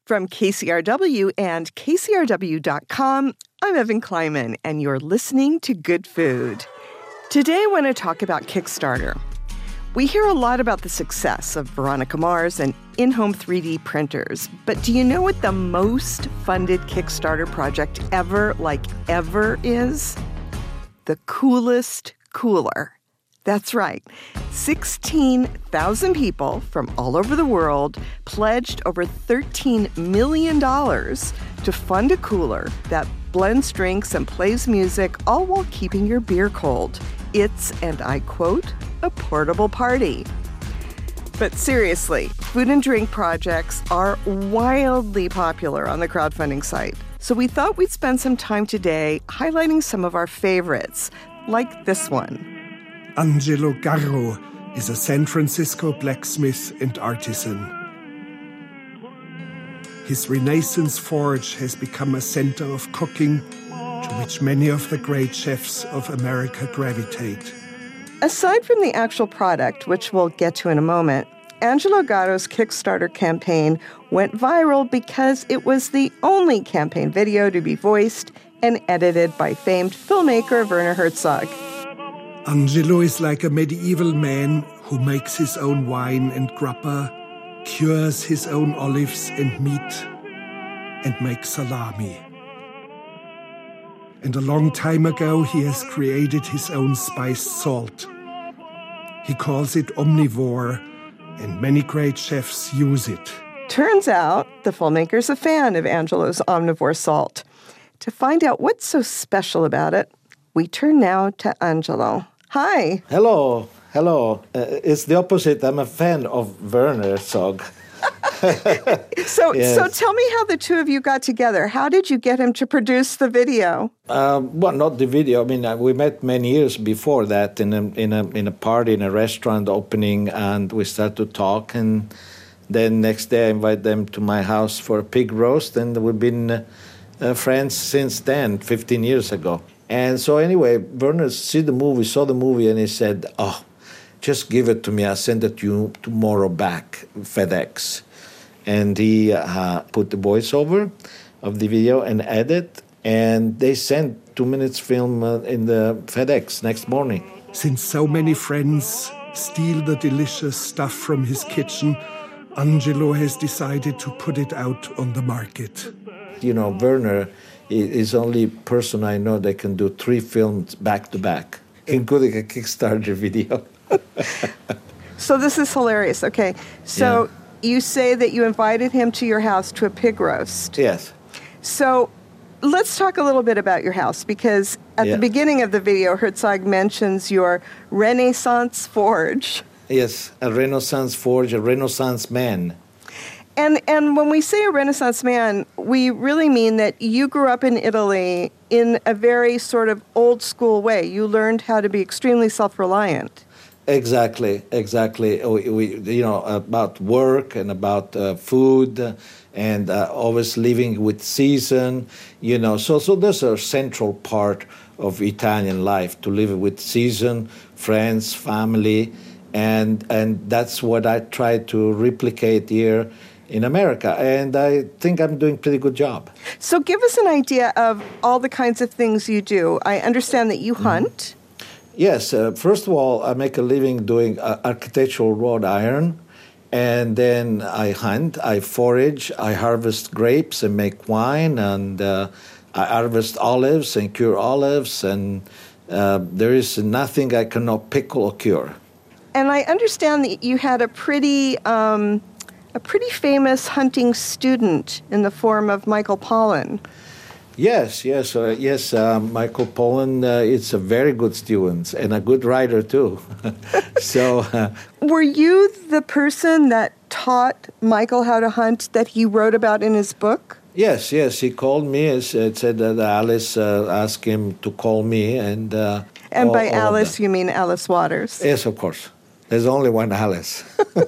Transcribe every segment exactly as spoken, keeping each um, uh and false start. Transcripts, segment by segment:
From K C R W and K C R W dot com, I'm Evan Kleiman, and you're listening to Good Food. Today I want to talk about Kickstarter. We hear a lot about the success of Veronica Mars and in-home three D printers, but do you know what the most funded Kickstarter project ever, like ever, is? The Coolest Cooler. That's right. sixteen thousand people from all over the world pledged over thirteen million dollars to fund a cooler that blends drinks and plays music, all while keeping your beer cold. It's, and I quote, a portable party. But seriously, food and drink projects are wildly popular on the crowdfunding site. So we thought we'd spend some time today highlighting some of our favorites, like this one. Angelo Garro is a San Francisco blacksmith and artisan. His Renaissance forge has become a center of cooking to which many of the great chefs of America gravitate. Aside from the actual product, which we'll get to in a moment, Angelo Garro's Kickstarter campaign went viral because it was the only campaign video to be voiced and edited by famed filmmaker Werner Herzog. Angelo is like a medieval man who makes his own wine and grappa, cures his own olives and meat, and makes salami. And a long time ago, he has created his own spiced salt. He calls it omnivore, and many great chefs use it. Turns out the filmmaker's a fan of Angelo's omnivore salt. To find out what's so special about it, we turn now to Angelo. Hi. Hello. Hello. Uh, it's the opposite. I'm a fan of Werner Herzog. so, yes. so tell me how the two of you got together. How did you get him to produce the video? Um, well, not the video. I mean, uh, we met many years before that in a, in a in a party in a restaurant opening, and we started to talk. And then next day, I invited them to my house for a pig roast, and we've been uh, uh, friends since then, fifteen years ago. And so anyway, Werner see the movie, saw the movie, and he said, "Oh, just give it to me. I'll send it to you tomorrow back, FedEx." And he uh, put the voiceover of the video and edit, and they sent two minutes film uh, in the FedEx next morning. Since so many friends steal the delicious stuff from his kitchen, Angelo has decided to put it out on the market. You know, Werner is the only person I know that can do three films back to back, including a Kickstarter video. So this is hilarious. Okay, so yeah. You say that you invited him to your house to a pig roast. Yes. So let's talk a little bit about your house, because at yeah. the beginning of the video, Herzog mentions your Renaissance forge. Yes, a Renaissance forge, a Renaissance man. And and when we say a Renaissance man, we really mean that you grew up in Italy in a very sort of old school way. You learned how to be extremely self-reliant. Exactly, exactly. We, we you know, about work and about uh, food uh, and uh, always living with season, you know. So, so that's a central part of Italian life, to live with season, friends, family, and and that's what I try to replicate here in America, and I think I'm doing a pretty good job. So give us an idea of all the kinds of things you do. I understand that you hunt. Mm-hmm. Yes. Uh, first of all, I make a living doing uh, architectural wrought iron, and then I hunt, I forage, I harvest grapes and make wine, and uh, I harvest olives and cure olives, and uh, there is nothing I cannot pickle or cure. And I understand that you had a pretty... Um, a pretty famous hunting student in the form of Michael Pollan. Yes, yes, uh, yes. Uh, Michael Pollan uh, is a very good student and a good writer too. so, uh, were you the person that taught Michael how to hunt that he wrote about in his book? Yes, yes. He called me and said that Alice uh, asked him to call me, and uh, and all, by all Alice you mean Alice Waters? Yes, of course. There's only one Alice.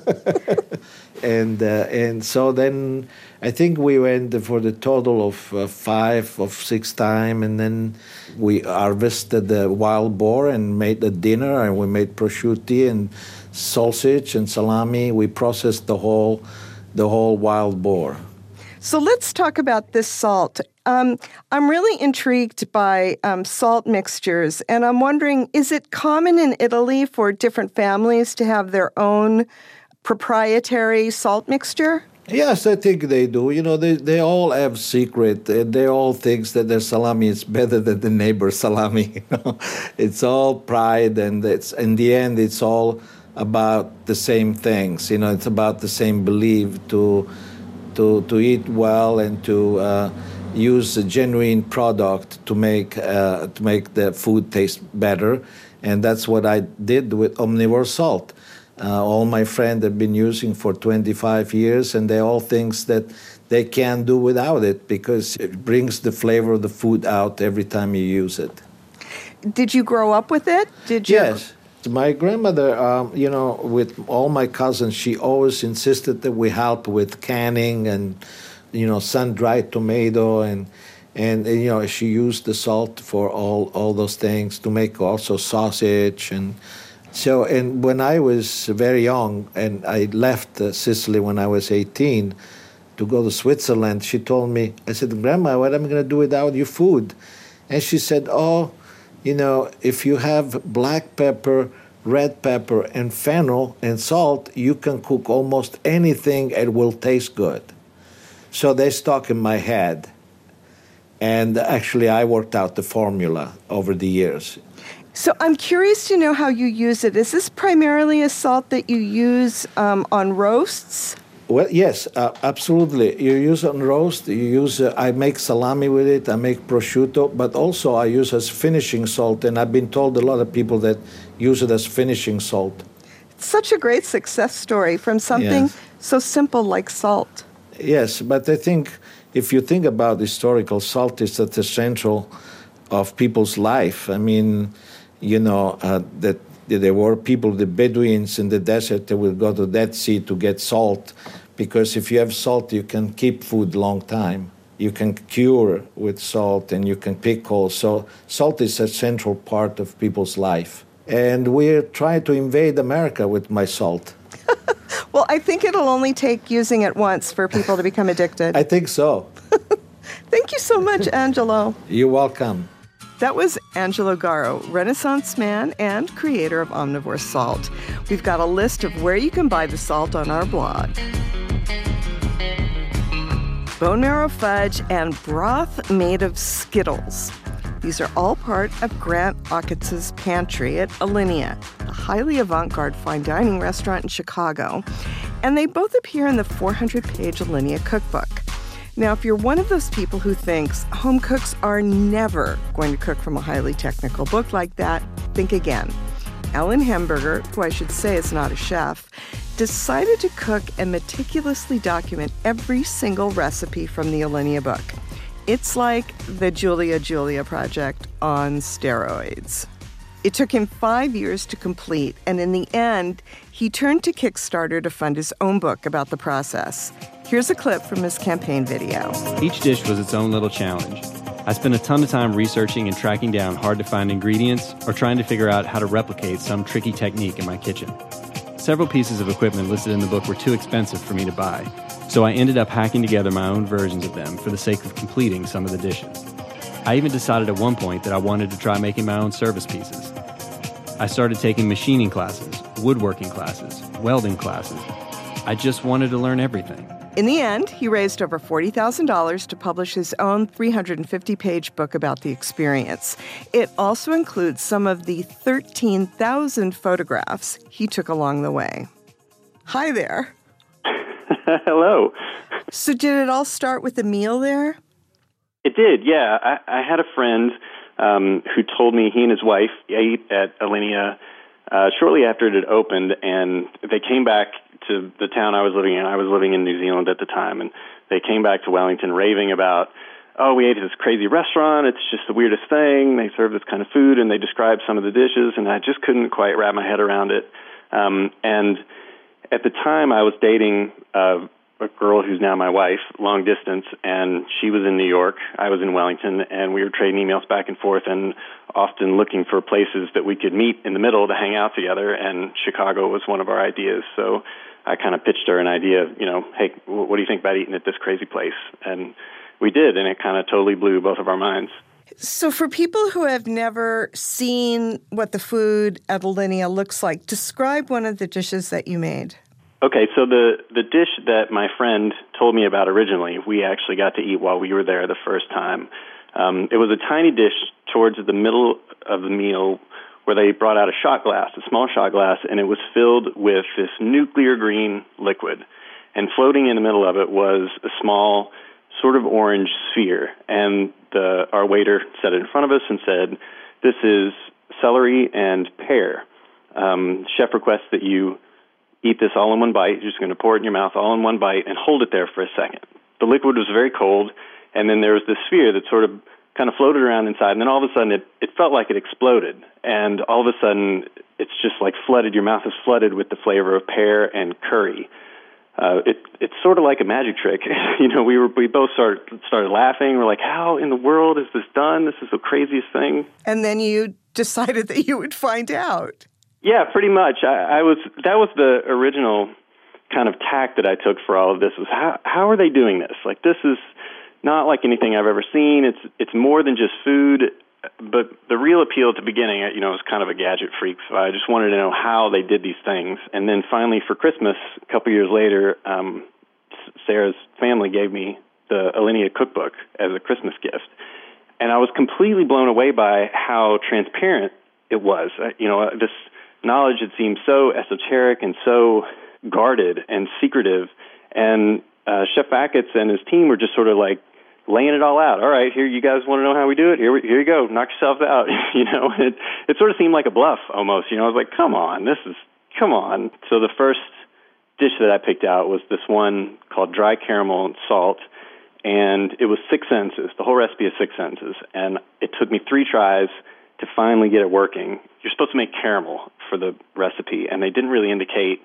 And uh, and so then I think we went for the total of uh, five or six times, and then we harvested the wild boar and made the dinner, and we made prosciutto and sausage and salami. We processed the whole the whole wild boar. So let's talk about this salt. Um, I'm really intrigued by um, salt mixtures, and I'm wondering, is it common in Italy for different families to have their own proprietary salt mixture? Yes, I think they do. You know, they, they all have secret. They all think that their salami is better than the neighbor's salami. You know? It's all pride, and it's in the end, it's all about the same things. You know, it's about the same belief to to to eat well and to uh, use a genuine product to make uh, to make the food taste better, and that's what I did with Omnivore Salt. Uh, all my friends have been using for twenty-five years, and they all think that they can't do without it because it brings the flavor of the food out every time you use it. Did you grow up with it? Did you? Yes. My grandmother, um, you know, with all my cousins, she always insisted that we help with canning and, you know, sun-dried tomato, and, and you know, she used the salt for all, all those things to make also sausage. And so, and when I was very young and I left uh, Sicily when I was eighteen to go to Switzerland, she told me, I said, Grandma, what am I going to do without your food? And she said, oh, you know, if you have black pepper, red pepper, and fennel and salt, you can cook almost anything and it will taste good. So they stuck in my head. And actually, I worked out the formula over the years. So I'm curious to know how you use it. Is this primarily a salt that you use um, on roasts? Well, yes, uh, absolutely. You use it on roast. You use. Uh, I make salami with it. I make prosciutto, but also I use as finishing salt. And I've been told a lot of people that use it as finishing salt. It's such a great success story from something Yes. so simple like salt. Yes, but I think if you think about historical, salt is at the central of people's life. I mean, you know, uh, that there were people, the Bedouins in the desert, they would go to the Dead Sea to get salt, because if you have salt, you can keep food long time. You can cure with salt, and you can pickle. So salt is a central part of people's life. And we're trying to invade America with my salt. Well, I think it'll only take using it once for people to become addicted. I think so. Thank you so much, Angelo. You're welcome. That was Angelo Garo, Renaissance man and creator of Omnivore Salt. We've got a list of where you can buy the salt on our blog. Bone marrow fudge and broth made of Skittles. These are all part of Grant Achatz' Pantry at Alinea, a highly avant-garde fine dining restaurant in Chicago. And they both appear in the four hundred page Alinea cookbook. Now, if you're one of those people who thinks home cooks are never going to cook from a highly technical book like that, think again. Ellen Hamburger, who I should say is not a chef, decided to cook and meticulously document every single recipe from the Alinea book. It's like the Julia Julia project on steroids. It took him five years to complete, and in the end, he turned to Kickstarter to fund his own book about the process. Here's a clip from his campaign video. Each dish was its own little challenge. I spent a ton of time researching and tracking down hard-to-find ingredients or trying to figure out how to replicate some tricky technique in my kitchen. Several pieces of equipment listed in the book were too expensive for me to buy, so I ended up hacking together my own versions of them for the sake of completing some of the dishes. I even decided at one point that I wanted to try making my own service pieces. I started taking machining classes, woodworking classes, welding classes. I just wanted to learn everything. In the end, he raised over forty thousand dollars to publish his own three hundred fifty page book about the experience. It also includes some of the thirteen thousand photographs he took along the way. Hi there. Hello. So did it all start with a meal there? It did, yeah. I, I had a friend um, who told me he and his wife ate at Alinea uh, shortly after it had opened, and they came back to the town I was living in. I was living in New Zealand at the time, and they came back to Wellington raving about, oh, we ate at this crazy restaurant. It's just the weirdest thing. They serve this kind of food, and they described some of the dishes, and I just couldn't quite wrap my head around it. Um, and at the time, I was dating uh, a girl who's now my wife, long distance, and she was in New York. I was in Wellington, and we were trading emails back and forth and often looking for places that we could meet in the middle to hang out together, and Chicago was one of our ideas. So I kind of pitched her an idea of, you know, hey, what do you think about eating at this crazy place? And we did, and it kind of totally blew both of our minds. So for people who have never seen what the food at Alinea looks like, describe one of the dishes that you made. Okay, so the, the dish that my friend told me about originally, we actually got to eat while we were there the first time. Um, it was a tiny dish towards the middle of the meal where they brought out a shot glass, a small shot glass, and it was filled with this nuclear green liquid. And floating in the middle of it was a small sort of orange sphere. And the, our waiter set it in front of us and said, this is celery and pear. Um, chef requests that you eat this all in one bite. You're just going to pour it in your mouth all in one bite and hold it there for a second. The liquid was very cold, and then there was this sphere that sort of kind of floated around inside, and then all of a sudden it, it felt like it exploded. And all of a sudden it's just like flooded, your mouth is flooded with the flavor of pear and curry. Uh, it, it's sort of like a magic trick. you know, we were we both started, started laughing. We're like, how in the world is this done? This is the craziest thing. And then you decided that you would find out. Yeah, pretty much. I, I was that was the original kind of tack that I took for all of this, was how how are they doing this? Like, this is not like anything I've ever seen. It's it's more than just food. But the real appeal at the beginning, you know, I was kind of a gadget freak, so I just wanted to know how they did these things. And then finally for Christmas, a couple years later, um, Sarah's family gave me the Alinea cookbook as a Christmas gift. And I was completely blown away by how transparent it was. You know, this knowledge had seemed so esoteric and so guarded and secretive. And uh, Chef Achatz and his team were just sort of like laying it all out. All right, here, you guys want to know how we do it? Here, we, here you go. Knock yourselves out. you know, it, it sort of seemed like a bluff almost. You know, I was like, come on, this is, come on. So the first dish that I picked out was this one called dry caramel and salt, and it was six sentences. The whole recipe is six sentences, and it took me three tries to finally get it working. You're supposed to make caramel for the recipe, and they didn't really indicate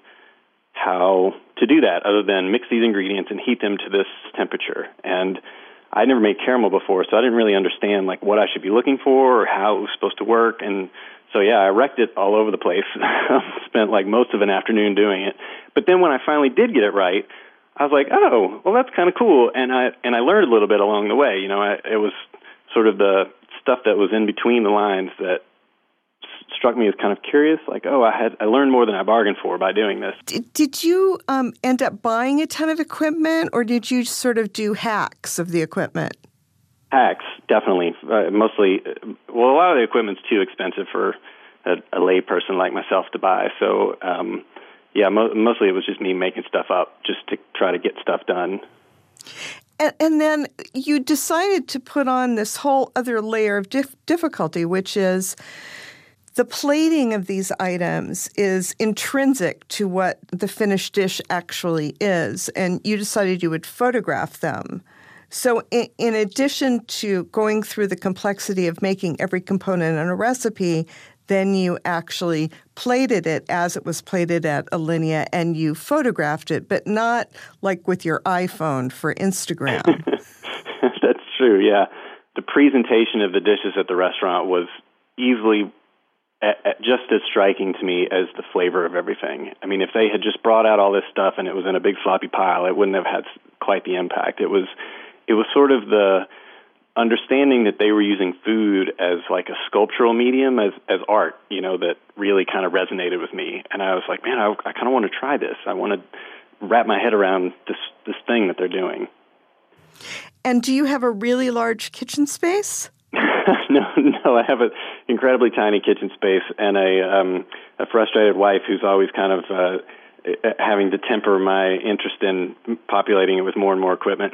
how to do that other than mix these ingredients and heat them to this temperature. And I never made caramel before, so I didn't really understand like what I should be looking for or how it was supposed to work. And so, yeah, I wrecked it all over the place. Spent like most of an afternoon doing it. But then when I finally did get it right, I was like, oh, well, that's kind of cool. And I and I learned a little bit along the way. You know, I, it was sort of the stuff that was in between the lines that struck me as kind of curious, like, oh, I had I learned more than I bargained for by doing this. Did, did you um, end up buying a ton of equipment, or did you sort of do hacks of the equipment? Hacks, definitely. Uh, mostly, well, a lot of the equipment's too expensive for a, a lay person like myself to buy. So, um, yeah, mo- mostly it was just me making stuff up just to try to get stuff done. And, and then you decided to put on this whole other layer of dif- difficulty, which is the plating of these items is intrinsic to what the finished dish actually is, and you decided you would photograph them. So in, in addition to going through the complexity of making every component in a recipe, then you actually plated it as it was plated at Alinea, and you photographed it, but not like with your iPhone for Instagram. That's true, yeah. The presentation of the dishes at the restaurant was easily just as striking to me as the flavor of everything. I mean, if they had just brought out all this stuff and it was in a big floppy pile, it wouldn't have had quite the impact. It was, it was sort of the understanding that they were using food as like a sculptural medium, as as art, you know, that really kind of resonated with me. And I was like, man, I, I kind of want to try this. I want to wrap my head around this this thing that they're doing. And do you have a really large kitchen space? no, no, I have an incredibly tiny kitchen space and a um, a frustrated wife who's always kind of uh, having to temper my interest in populating it with more and more equipment.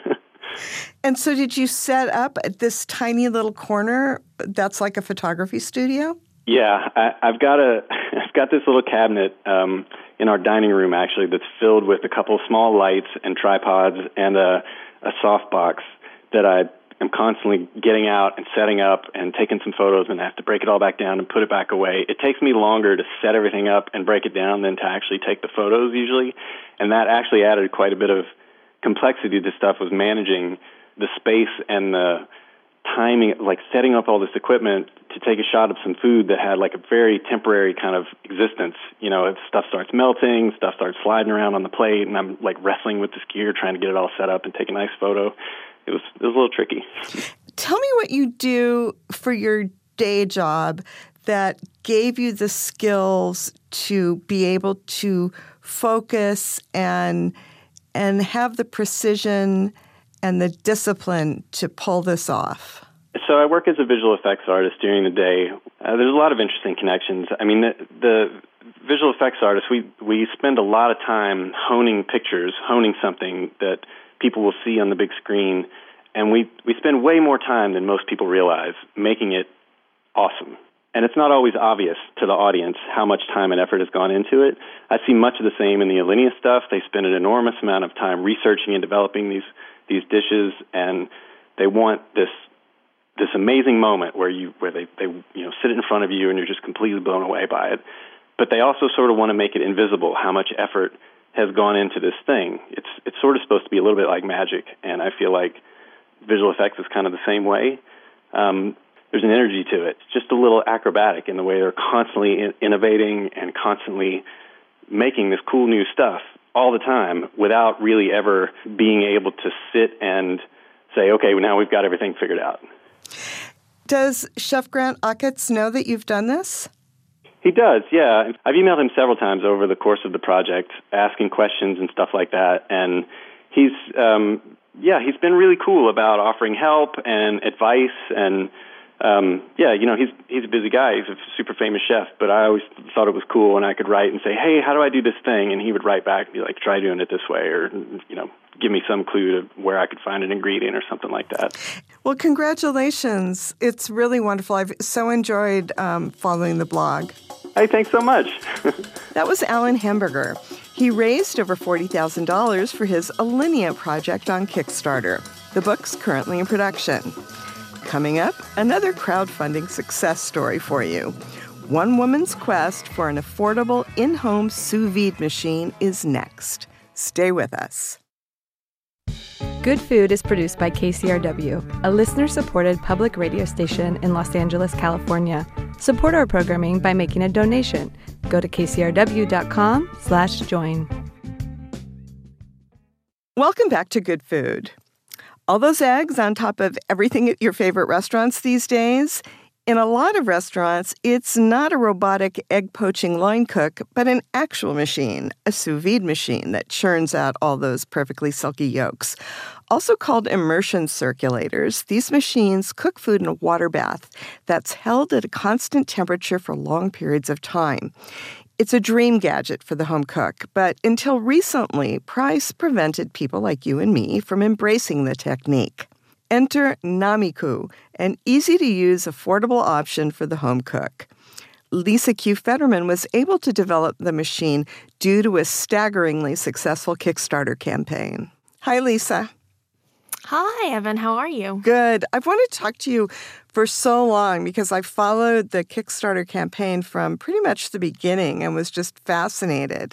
And so did you set up at this tiny little corner that's like a photography studio? Yeah, I, I've got a I've got this little cabinet um, in our dining room actually that's filled with a couple of small lights and tripods and a, a softbox that I I'm constantly getting out and setting up and taking some photos, and I have to break it all back down and put it back away. It takes me longer to set everything up and break it down than to actually take the photos usually, and that actually added quite a bit of complexity to stuff, was managing the space and the timing, like setting up all this equipment to take a shot of some food that had like a very temporary kind of existence. You know, if stuff starts melting, stuff starts sliding around on the plate, and I'm like wrestling with this gear, trying to get it all set up and take a nice photo. It was it was a little tricky. Tell me what you do for your day job that gave you the skills to be able to focus and and have the precision and the discipline to pull this off. So I work as a visual effects artist during the day. Uh, there's a lot of interesting connections. I mean, the, the visual effects artists, we, we spend a lot of time honing pictures, honing something that people will see on the big screen, and we, we spend way more time than most people realize making it awesome. And it's not always obvious to the audience how much time and effort has gone into it. I see much of the same in the Alinea stuff. They spend an enormous amount of time researching and developing these these dishes, and they want this this amazing moment where you where they, they you know sit in front of you and you're just completely blown away by it. But they also sort of want to make it invisible how much effort has gone into this thing. It's it's sort of supposed to be a little bit like magic, and I feel like visual effects is kind of the same way. Um, there's an energy to it. It's just a little acrobatic in the way they're constantly in- innovating and constantly making this cool new stuff all the time without really ever being able to sit and say, okay, well, now we've got everything figured out. Does Chef Grant Achatz know that you've done this? He does, yeah. I've emailed him several times over the course of the project, asking questions and stuff like that, and he's, um, yeah, he's been really cool about offering help and advice, and um, yeah, you know, he's he's a busy guy. He's a super famous chef, but I always thought it was cool when I could write and say, hey, how do I do this thing? And he would write back and be like, try doing it this way, or, you know, give me some clue to where I could find an ingredient or something like that. Well, congratulations. It's really wonderful. I've so enjoyed um, following the blog. Hey, thanks so much. That was Alan Hamburger. He raised over forty thousand dollars for his Alinea project on Kickstarter. The book's currently in production. Coming up, another crowdfunding success story for you. One woman's quest for an affordable in-home sous vide machine is next. Stay with us. Good Food is produced by K C R W, a listener-supported public radio station in Los Angeles, California. Support our programming by making a donation. Go to kcrw.com slash join. Welcome back to Good Food. All those eggs on top of everything at your favorite restaurants these days? In a lot of restaurants, it's not a robotic egg-poaching line cook, but an actual machine, a sous vide machine that churns out all those perfectly silky yolks. Also called immersion circulators, these machines cook food in a water bath that's held at a constant temperature for long periods of time. It's a dream gadget for the home cook, but until recently, price prevented people like you and me from embracing the technique. Enter Namiku, an easy-to-use, affordable option for the home cook. Lisa Q. Fetterman was able to develop the machine due to a staggeringly successful Kickstarter campaign. Hi, Lisa. Hi, Evan. How are you? Good. I've wanted to talk to you for so long because I followed the Kickstarter campaign from pretty much the beginning and was just fascinated.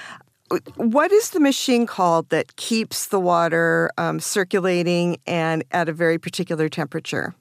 What is the machine called that keeps the water um, circulating and at a very particular temperature?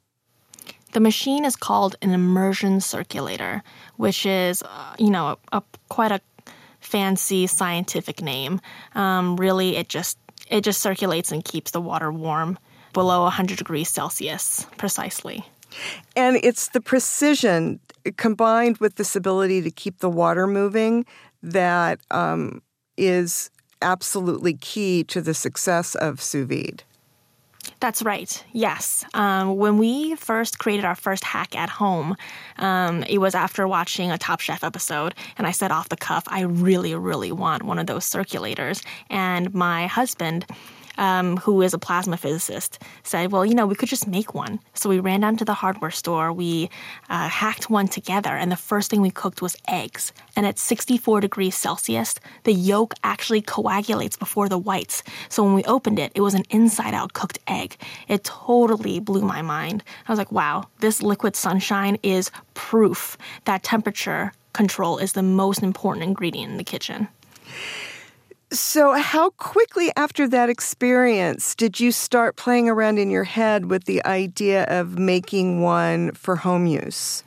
The machine is called an immersion circulator, which is, uh, you know, a, a, quite a fancy scientific name. Um, really, it just it just circulates and keeps the water warm below one hundred degrees Celsius, precisely. And it's the precision combined with this ability to keep the water moving that um, is absolutely key to the success of sous vide. That's right. Yes. Um, when we first created our first hack at home, um, it was after watching a Top Chef episode, and I said off the cuff, I really, really want one of those circulators. And my husband, um, who is a plasma physicist, said, well, you know, we could just make one. So we ran down to the hardware store. We uh, hacked one together, and the first thing we cooked was eggs. And at sixty-four degrees Celsius, the yolk actually coagulates before the whites. So when we opened it, it was an inside-out cooked egg. It totally blew my mind. I was like, wow, this liquid sunshine is proof that temperature control is the most important ingredient in the kitchen. So how quickly after that experience did you start playing around in your head with the idea of making one for home use?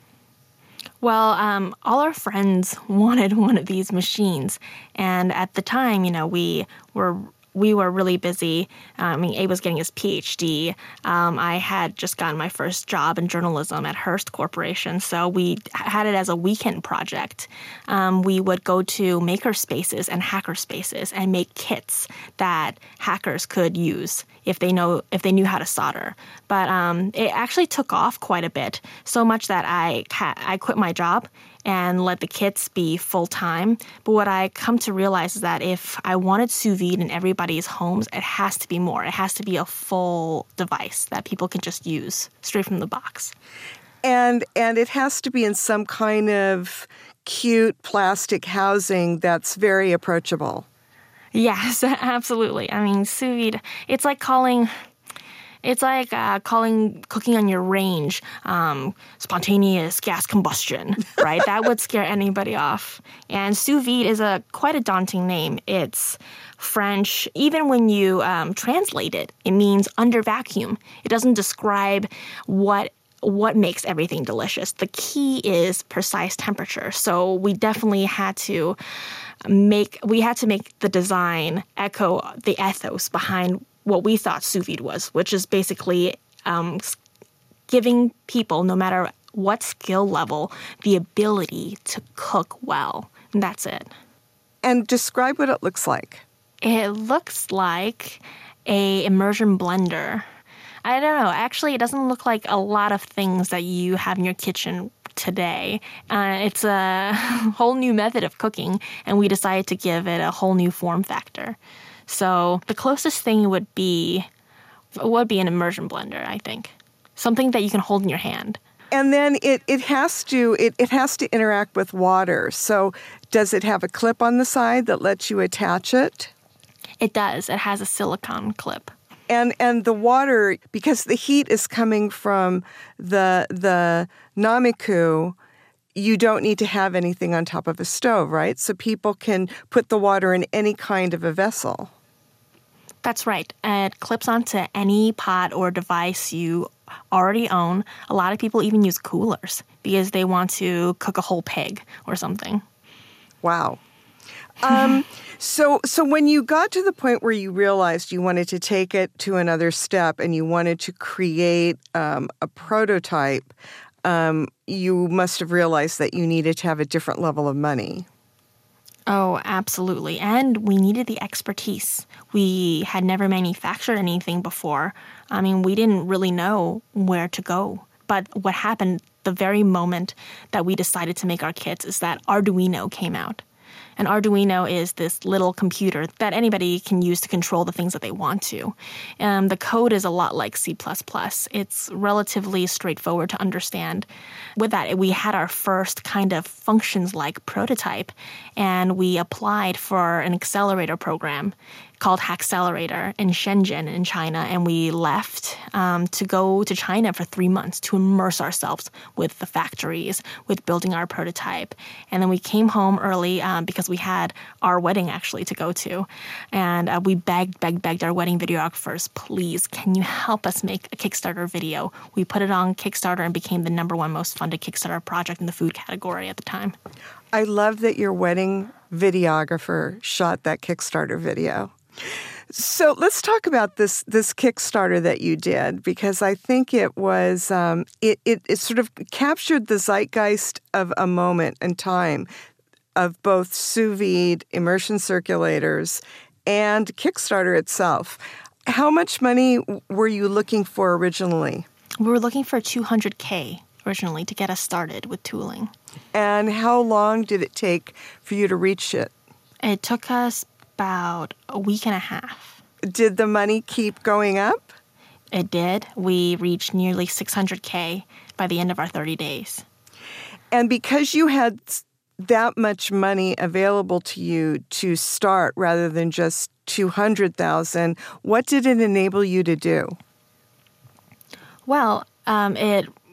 Well, um, all our friends wanted one of these machines. And at the time, you know, we were we were really busy. I mean, Abe was getting his P H D. Um, I had just gotten my first job in journalism at Hearst Corporation. So we had it as a weekend project. Um, we would go to maker spaces and hacker spaces and make kits that hackers could use if they know if they knew how to solder. But um, it actually took off quite a bit, so much that I I quit my job and let the kits be full-time. But what I come to realize is that if I wanted sous vide in everybody's homes, it has to be more. It has to be a full device that people can just use straight from the box. And and it has to be in some kind of cute plastic housing that's very approachable. Yes, absolutely. I mean, sous vide, it's like calling... It's like uh, calling cooking on your range um, spontaneous gas combustion, right? That would scare anybody off. And sous vide is a quite a daunting name. It's French. Even when you um, translate it, it means under vacuum. It doesn't describe what what makes everything delicious. The key is precise temperature. So we definitely had to make we had to make the design echo the ethos behind what we thought sous vide was, which is basically um, giving people, no matter what skill level, the ability to cook well. And that's it. And describe what it looks like. It looks like a immersion blender. I don't know. Actually, it doesn't look like a lot of things that you have in your kitchen today. Uh, it's a whole new method of cooking, and we decided to give it a whole new form factor. So the closest thing would be would be an immersion blender, I think. Something that you can hold in your hand. And then it, it has to it, it has to interact with water. So does it have a clip on the side that lets you attach it? It does. It has a silicone clip. And and the water, because the heat is coming from the the Namiku, you don't need to have anything on top of a stove, right? So people can put the water in any kind of a vessel. That's right. It clips onto any pot or device you already own. A lot of people even use coolers because they want to cook a whole pig or something. Wow. Um, so so when you got to the point where you realized you wanted to take it to another step and you wanted to create um, a prototype, um, you must have realized that you needed to have a different level of money. Oh, absolutely. And we needed the expertise. We had never manufactured anything before. I mean, we didn't really know where to go. But what happened the very moment that we decided to make our kits is that Arduino came out. And Arduino is this little computer that anybody can use to control the things that they want to. Um, the code is a lot like C plus plus. It's relatively straightforward to understand. With that, we had our first kind of functions-like prototype, and we applied for an accelerator program called Hackcelerator in Shenzhen in China, and we left um, to go to China for three months to immerse ourselves with the factories, with building our prototype. And then we came home early um, because we had our wedding actually to go to. And uh, we begged, begged, begged our wedding videographers, please, can you help us make a Kickstarter video? We put it on Kickstarter and became the number one most funded Kickstarter project in the food category at the time. I love that your wedding videographer shot that Kickstarter video. So let's talk about this this Kickstarter that you did, because I think it was um, it, it it sort of captured the zeitgeist of a moment in time of both sous vide, immersion circulators, and Kickstarter itself. How much money were you looking for originally? We were looking for two hundred K originally to get us started with tooling. And how long did it take for you to reach it? It took us about a week and a half. Did the money keep going up? It did. We reached nearly six hundred K by the end of our thirty days. And because you had that much money available to you to start rather than just two hundred thousand dollars, what did it enable you to do? Well, um, it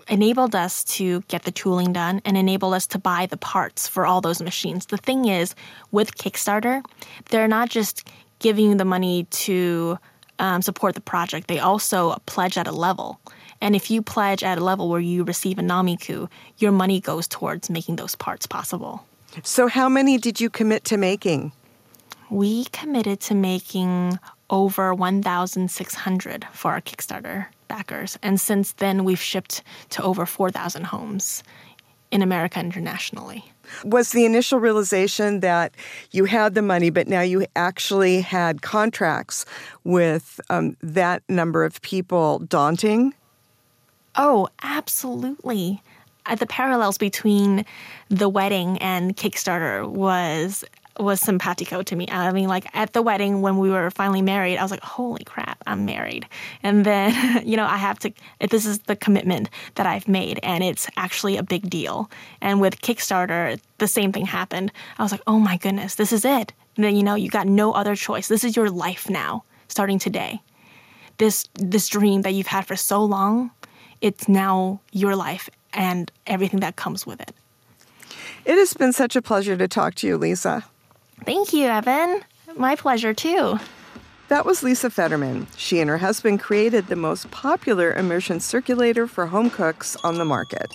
enabled us to get the tooling done and enabled us to buy the parts for all those machines. The thing is, with Kickstarter, they're not just giving you the money to um, support the project. They also pledge at a level. And if you pledge at a level where you receive a Namiku, your money goes towards making those parts possible. So how many did you commit to making? We committed to making over one thousand six hundred for our Kickstarter backers. And since then, we've shipped to over four thousand homes in America internationally. Was the initial realization that you had the money, but now you actually had contracts with um, that number of people daunting? Oh, absolutely. Uh, the parallels between the wedding and Kickstarter was was simpatico to me. I mean, like at the wedding when we were finally married, I was like, holy crap, I'm married. And then, you know, I have to, this is the commitment that I've made, and it's actually a big deal. And with Kickstarter, the same thing happened. I was like, oh my goodness, this is it. And then, you know, you got no other choice. This is your life now, starting today. This this dream that you've had for so long, it's now your life and everything that comes with it. It has been such a pleasure to talk to you, Lisa. Thank you, Evan. My pleasure, too. That was Lisa Federman. She and her husband created the most popular immersion circulator for home cooks on the market.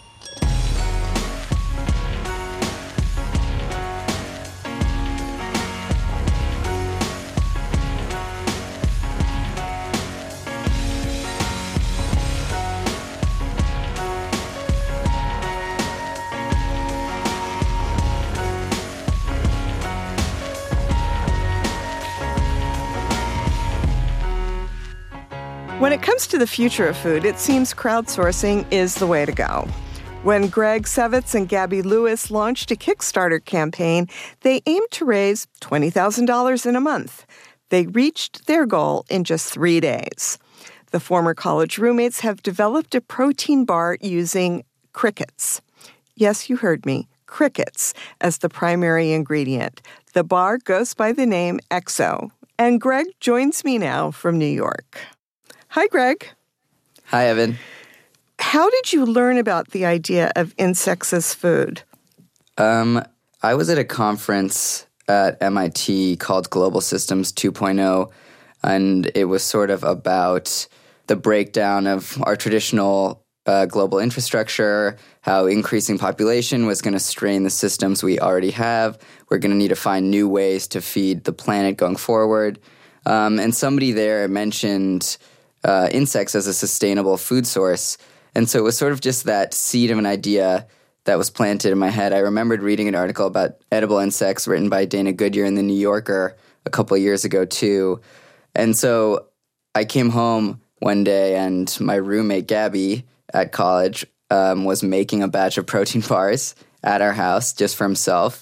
When it comes to the future of food, it seems crowdsourcing is the way to go. When Greg Sevitz and Gabby Lewis launched a Kickstarter campaign, they aimed to raise twenty thousand dollars in a month. They reached their goal in just three days. The former college roommates have developed a protein bar using crickets. Yes, you heard me, crickets as the primary ingredient. The bar goes by the name Exo. And Greg joins me now from New York. Hi, Greg. Hi, Evan. How did you learn about the idea of insects as food? Um, I was at a conference at M I T called Global Systems two point oh, and it was sort of about the breakdown of our traditional uh, global infrastructure, how increasing population was going to strain the systems we already have. We're going to need to find new ways to feed the planet going forward. Um, and somebody there mentioned Uh, insects as a sustainable food source. And so it was sort of just that seed of an idea that was planted in my head. I remembered reading an article about edible insects written by Dana Goodyear in The New Yorker a couple of years ago too. And so I came home one day and my roommate Gabby at college um, was making a batch of protein bars at our house just for himself.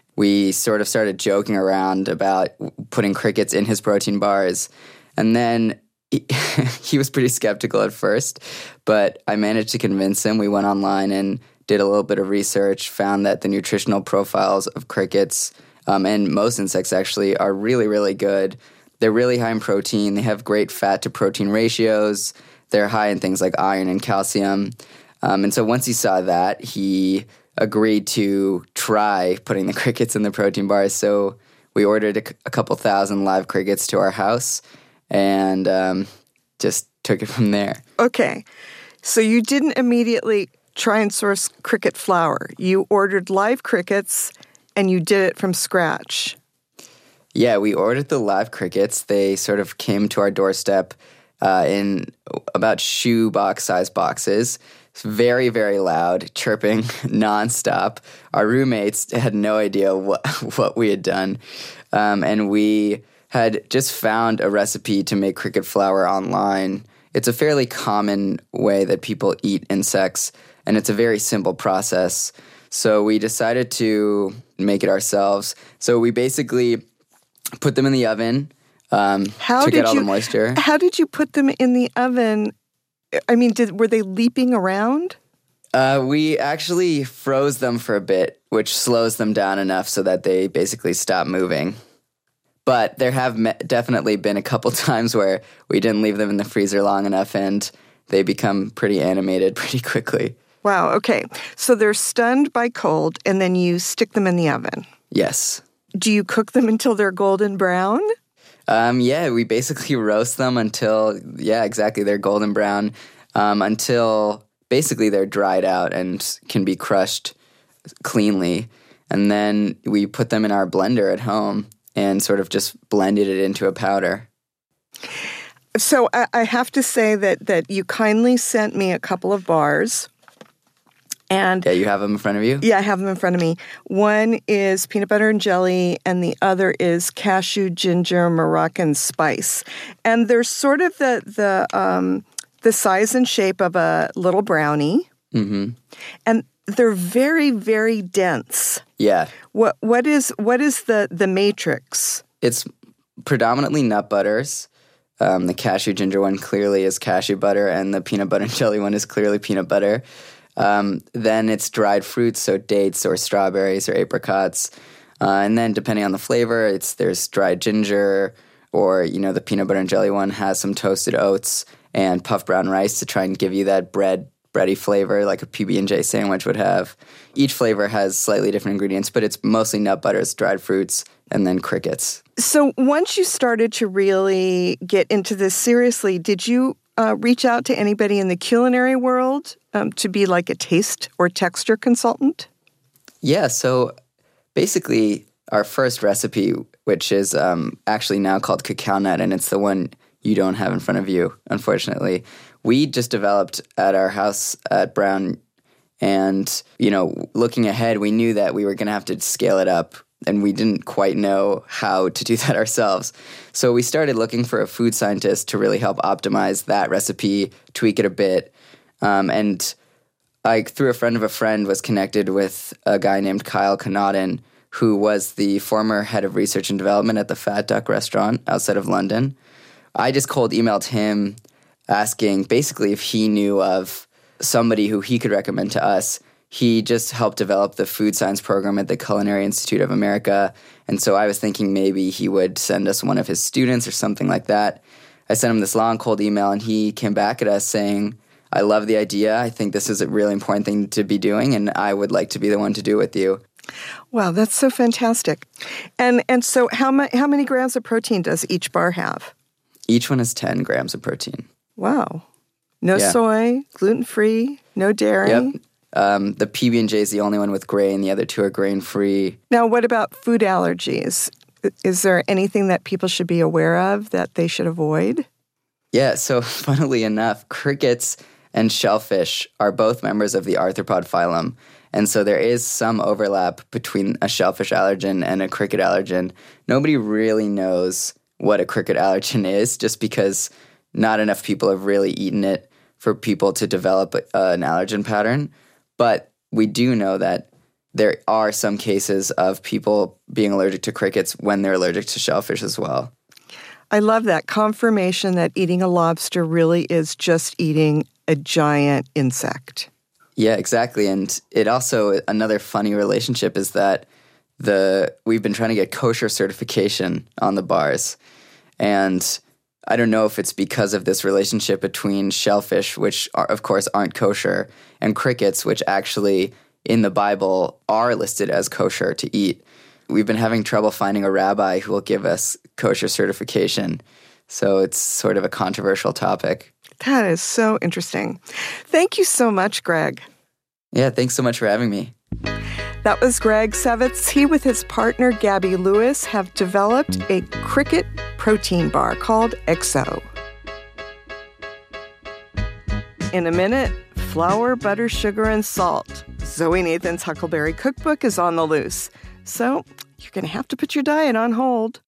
We sort of started joking around about putting crickets in his protein bars. And then He, he was pretty skeptical at first, but I managed to convince him. We went online and did a little bit of research, found that the nutritional profiles of crickets um, and most insects actually are really, really good. They're really high in protein. They have great fat to protein ratios. They're high in things like iron and calcium. Um, and so once he saw that, he agreed to try putting the crickets in the protein bars. So we ordered a, a couple thousand live crickets to our house and um, just took it from there. Okay. So you didn't immediately try and source cricket flour. You ordered live crickets, and you did it from scratch. Yeah, we ordered the live crickets. They sort of came to our doorstep uh, in about shoebox-sized boxes. Very, very loud, chirping nonstop. Our roommates had no idea what, what we had done. Um, and we had just found a recipe to make cricket flour online. It's a fairly common way that people eat insects, and it's a very simple process. So we decided to make it ourselves. So we basically put them in the oven um, how to did get all you, the moisture. How did you put them in the oven? I mean, did were they leaping around? Uh, we actually froze them for a bit, which slows them down enough so that they basically stop moving. But there have me- definitely been a couple times where we didn't leave them in the freezer long enough and they become pretty animated pretty quickly. Wow, okay. So they're stunned by cold, and then you stick them in the oven. Yes. Do you cook them until they're golden brown? Um, yeah, we basically roast them until, yeah, exactly, they're golden brown, um, until basically they're dried out and can be crushed cleanly. And then we put them in our blender at home and sort of just blended it into a powder. So I, I have to say that, that you kindly sent me a couple of bars. And yeah, you have them in front of you? Yeah, I have them in front of me. One is peanut butter and jelly, and the other is cashew, ginger, Moroccan spice. And they're sort of the the um, the size and shape of a little brownie. Mm-hmm. And they're very, very dense. Yeah. What what is what is the the matrix? It's predominantly nut butters. Um, the cashew ginger one clearly is cashew butter, and the peanut butter and jelly one is clearly peanut butter. Um, then it's dried fruits, so dates or strawberries or apricots. Uh, and then depending on the flavor, it's there's dried ginger, or, you know, the peanut butter and jelly one has some toasted oats and puffed brown rice to try and give you that bread, bready flavor like a P B and J sandwich would have. Each flavor has slightly different ingredients, but it's mostly nut butters, dried fruits, and then crickets. So once you started to really get into this seriously, did you uh, reach out to anybody in the culinary world um, to be like a taste or texture consultant? Yeah, so basically our first recipe, which is um, actually now called cacao nut, and it's the one you don't have in front of you, unfortunately. We just developed at our house at Brown, and, you know, looking ahead, we knew that we were going to have to scale it up, and we didn't quite know how to do that ourselves. So we started looking for a food scientist to really help optimize that recipe, tweak it a bit, um, and I, through a friend of a friend, was connected with a guy named Kyle Connaughton, who was the former head of research and development at the Fat Duck restaurant outside of London. I just cold emailed him asking basically if he knew of somebody who he could recommend to us. He just helped develop the food science program at the Culinary Institute of America, and so I was thinking maybe he would send us one of his students or something like that. I sent him this long, cold email, and he came back at us saying, I love the idea. I think this is a really important thing to be doing, and I would like to be the one to do it with you. Wow, that's so fantastic. And and so how, ma- how many grams of protein does each bar have? Each one has ten grams of protein. Wow. No Yeah. soy, gluten-free, no dairy. Yep. Um, the P B and J is the only one with grain. The other two are grain-free. Now, what about food allergies? Is there anything that people should be aware of that they should avoid? Yeah, so funnily enough, crickets and shellfish are both members of the arthropod phylum. And so there is some overlap between a shellfish allergen and a cricket allergen. Nobody really knows what a cricket allergen is, just because not enough people have really eaten it for people to develop uh, an allergen pattern. But we do know that there are some cases of people being allergic to crickets when they're allergic to shellfish as well. I love that confirmation that eating a lobster really is just eating a giant insect. Yeah, exactly. And it also, another funny relationship is that the we've been trying to get kosher certification on the bars. And I don't know if it's because of this relationship between shellfish, which are, of course aren't kosher, and crickets, which actually in the Bible are listed as kosher to eat. We've been having trouble finding a rabbi who will give us kosher certification. So it's sort of a controversial topic. That is so interesting. Thank you so much, Greg. Yeah, thanks so much for having me. That was Greg Sevitz. He, with his partner, Gabby Lewis, have developed a cricket protein bar called X O. In a minute, flour, butter, sugar, and salt. Zoe Nathan's Huckleberry Cookbook is on the loose. So you're going to have to put your diet on hold.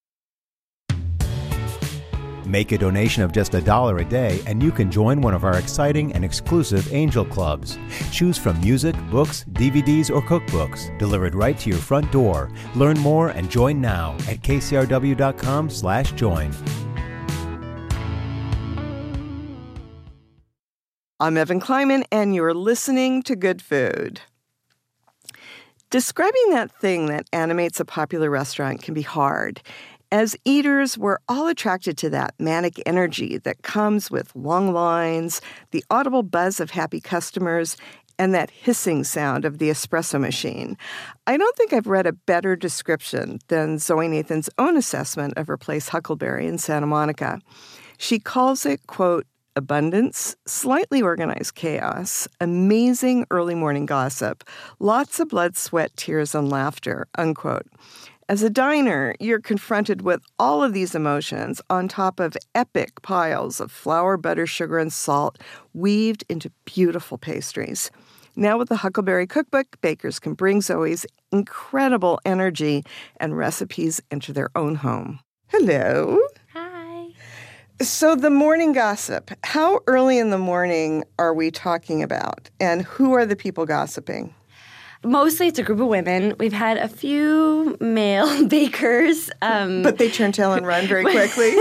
Make a donation of just a dollar a day and you can join one of our exciting and exclusive Angel Clubs. Choose from music, books, D V Ds, or cookbooks delivered right to your front door. Learn more and join now at k c r w dot com slash join. I'm Evan Kleiman, and you're listening to Good Food. Describing that thing that animates a popular restaurant can be hard. As eaters, we're all attracted to that manic energy that comes with long lines, the audible buzz of happy customers, and that hissing sound of the espresso machine. I don't think I've read a better description than Zoe Nathan's own assessment of her place Huckleberry in Santa Monica. She calls it, quote, abundance, slightly organized chaos, amazing early morning gossip, lots of blood, sweat, tears, and laughter, unquote. As a diner, you're confronted with all of these emotions on top of epic piles of flour, butter, sugar, and salt weaved into beautiful pastries. Now with the Huckleberry Cookbook, bakers can bring Zoe's incredible energy and recipes into their own home. Hello. Hi. So the morning gossip, how early in the morning are we talking about? And who are the people gossiping? Mostly it's a group of women. We've had a few male bakers. Um, but they turn tail and run very quickly.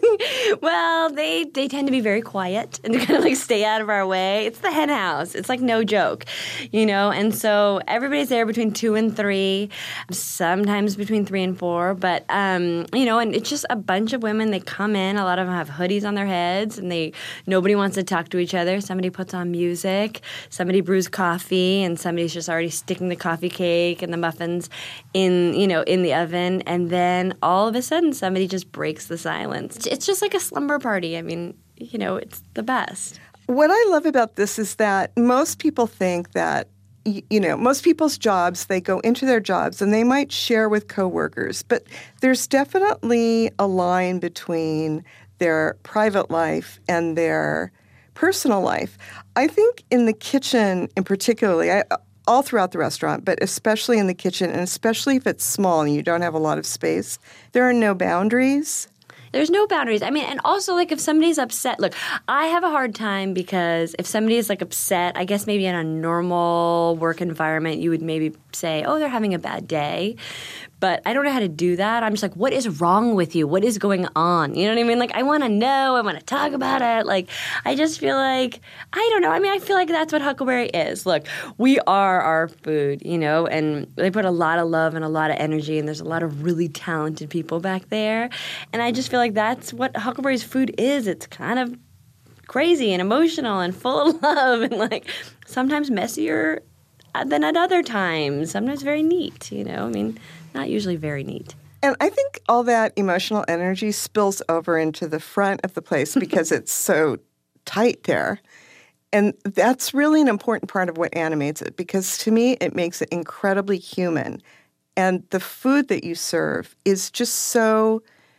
Well, they, they tend to be very quiet and kind of like stay out of our way. It's the hen house. It's like no joke, you know? And so everybody's there between two and three, sometimes between three and four. But, um, you know, and it's just a bunch of women. They come in. A lot of them have hoodies on their heads and they nobody wants to talk to each other. Somebody puts on music. Somebody brews coffee and somebody's just already sticking the coffee cake and the muffins in, you know, in the oven. And then all of a sudden somebody just breaks the silence. It's just like a slumber party. I mean, you know, it's the best. What I love about this is that most people think that, you know, most people's jobs, they go into their jobs and they might share with coworkers, but there's definitely a line between their private life and their personal life. I think in the kitchen in particularly, I, all throughout the restaurant, but especially in the kitchen, and especially if it's small and you don't have a lot of space, there are no boundaries. There's no boundaries. I mean, and also, like, if somebody's upset, look, I have a hard time because if somebody is, like, upset, I guess maybe in a normal work environment, you would maybe say, oh, they're having a bad day. But I don't know how to do that. I'm just like, what is wrong with you? What is going on? You know what I mean? Like, I want to know. I want to talk about it. Like, I just feel like, I don't know. I mean, I feel like that's what Huckleberry is. Look, we are our food, you know, and they put a lot of love and a lot of energy, and there's a lot of really talented people back there. And I just feel like that's what Huckleberry's food is. It's kind of crazy and emotional and full of love and, like, sometimes messier than at other times. Sometimes very neat, you know? I mean, not usually very neat. And I think all that emotional energy spills over into the front of the place because it's so tight there. And that's really an important part of what animates it because to me it makes it incredibly human. And the food that you serve is just so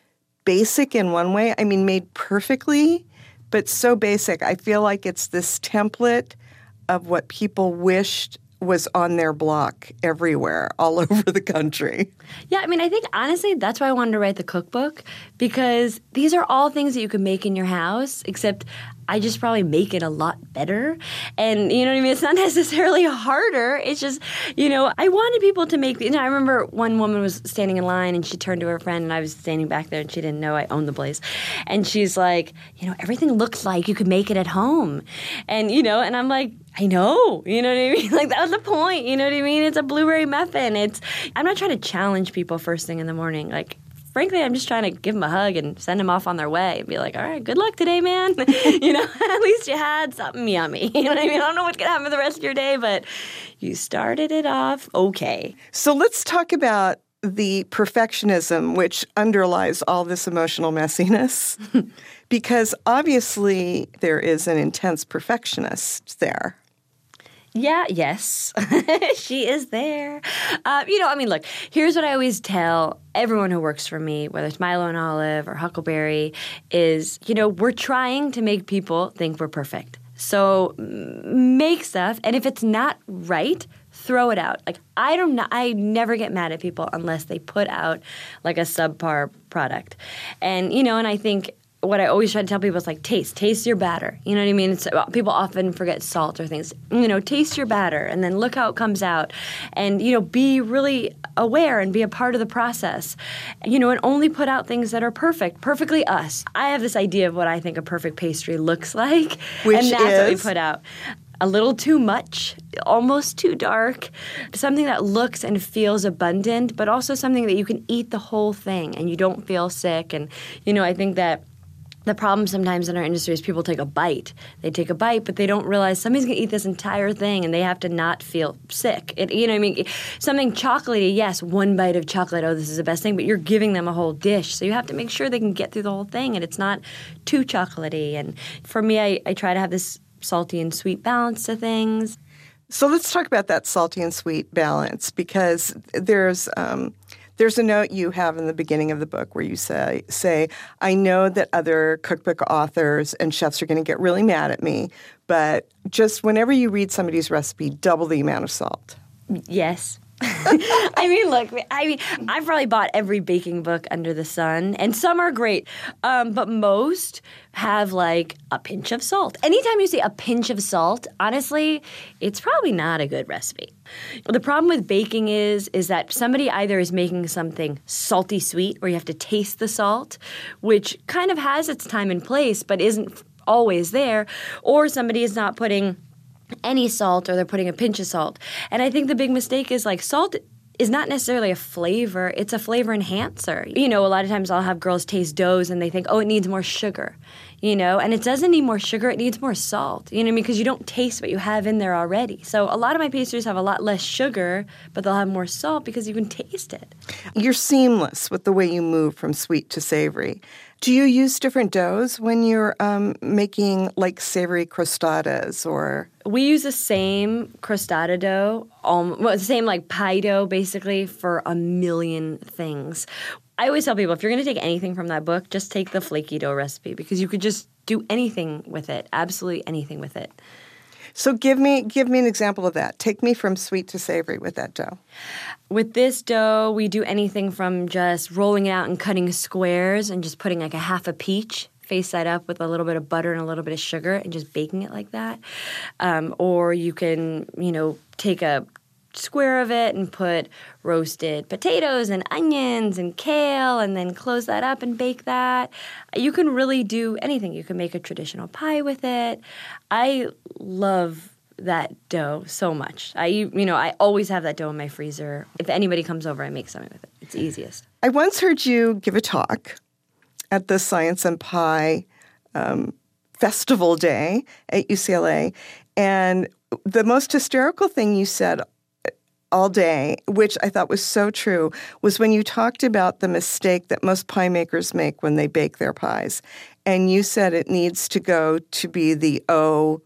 basic in one way. I mean, made perfectly, but so basic. I feel like it's this template of what people wished was on their block everywhere, all over the country. Yeah, I mean, I think, honestly, that's why I wanted to write the cookbook, because these are all things that you can make in your house, except I just probably make it a lot better. And, you know what I mean? It's not necessarily harder. It's just, you know, I wanted people to make, you know, I remember one woman was standing in line and she turned to her friend and I was standing back there and she didn't know I owned the place. And she's like, you know, everything looks like you could make it at home. And, you know, and I'm like, I know, you know what I mean? Like, that was the point, you know what I mean? It's a blueberry muffin. It's, I'm not trying to challenge people first thing in the morning. Like, frankly, I'm just trying to give them a hug and send them off on their way and be like, all right, good luck today, man. You know, at least you had something yummy. You know what I mean? I don't know what's going to happen for the rest of your day, but you started it off okay. So let's talk about the perfectionism which underlies all this emotional messiness, because obviously there is an intense perfectionist there. Yeah, yes, she is there. Uh, you know, I mean, look, here's what I always tell everyone who works for me, whether it's Milo and Olive or Huckleberry, is, you know, we're trying to make people think we're perfect. So make stuff, and if it's not right, throw it out. Like, I don't know, I never get mad at people unless they put out, like, a subpar product. And, you know, and I think what I always try to tell people is, like, taste. Taste your batter. You know what I mean? It's, people often forget salt or things. You know, taste your batter and then look how it comes out. And, you know, be really aware and be a part of the process. You know, and only put out things that are perfect, perfectly us. I have this idea of what I think a perfect pastry looks like. Which and that's is? what we put out. a little too much, almost too dark, something that looks and feels abundant, but also something that you can eat the whole thing and you don't feel sick. And, you know, I think that the problem sometimes in our industry is people take a bite. They take a bite, but they don't realize somebody's going to eat this entire thing and they have to not feel sick. It, you know what I mean? Something chocolatey, yes, one bite of chocolate, oh, this is the best thing, but you're giving them a whole dish. So you have to make sure they can get through the whole thing and it's not too chocolatey. And for me, I, I try to have this salty and sweet balance to things. So let's talk about that salty and sweet balance, because there's um, there's a note you have in the beginning of the book where you say, say, I know that other cookbook authors and chefs are going to get really mad at me, but just whenever you read somebody's recipe, double the amount of salt. Yes. I mean, look, I mean, I've probably bought every baking book under the sun, and some are great, um, but most have like a pinch of salt. Anytime you see a pinch of salt, honestly, it's probably not a good recipe. The problem with baking is, is that somebody either is making something salty sweet, where you have to taste the salt, which kind of has its time and place, but isn't always there, or somebody is not putting any salt, or they're putting a pinch of salt. And I think the big mistake is like salt is not necessarily a flavor, it's a flavor enhancer. You know, a lot of times I'll have girls taste doughs and they think, oh, it needs more sugar, you know, and it doesn't need more sugar, it needs more salt, you know what I mean, because you don't taste what you have in there already. So a lot of my pastries have a lot less sugar, but they'll have more salt because you can taste it. You're seamless with the way you move from sweet to savory. Do you use different doughs when you're um, making like savory crostadas or? We use the same crostata dough, um, well, the same like pie dough basically for a million things. I always tell people, if you're going to take anything from that book, just take the flaky dough recipe because you could just do anything with it, absolutely anything with it. So give me give me an example of that. Take me from sweet to savory with that dough. With this dough, we do anything from just rolling it out and cutting squares and just putting like a half a peach face side up with a little bit of butter and a little bit of sugar and just baking it like that. Um, or you can, you know, take a square of it and put roasted potatoes and onions and kale and then close that up and bake that. You can really do anything. You can make a traditional pie with it. I love that dough so much. I, you know, I always have that dough in my freezer. If anybody comes over, I make something with it. It's the easiest. I once heard you give a talk at the Science and Pie um, Festival Day at U C L A, and the most hysterical thing you said all day, which I thought was so true, was when you talked about the mistake that most pie makers make when they bake their pies. And you said it needs to go to be the oh,